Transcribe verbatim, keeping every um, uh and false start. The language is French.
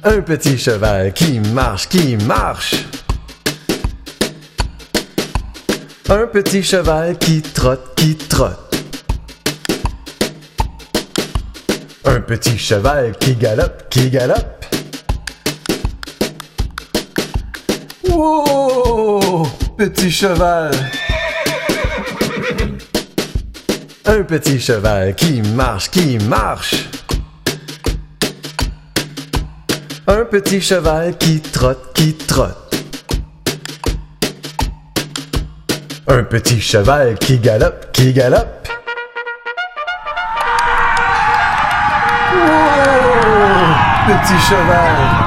Un petit cheval qui marche, qui marche. Un petit cheval qui trotte, qui trotte. Un petit cheval qui galope, qui galope. Wow! Petit cheval. Un petit cheval qui marche, qui marche. Un petit cheval qui trotte, qui trotte. Un petit cheval qui galope, qui galope. Wow! Petit cheval.